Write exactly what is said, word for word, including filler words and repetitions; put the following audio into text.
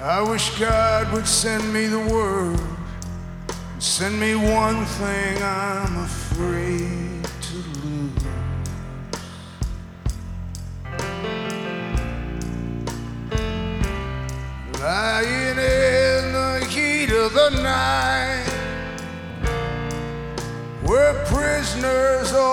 I wish God would send me the word, send me one thing I'm afraid to lose. Lying in the heat of the night, we're prisoners all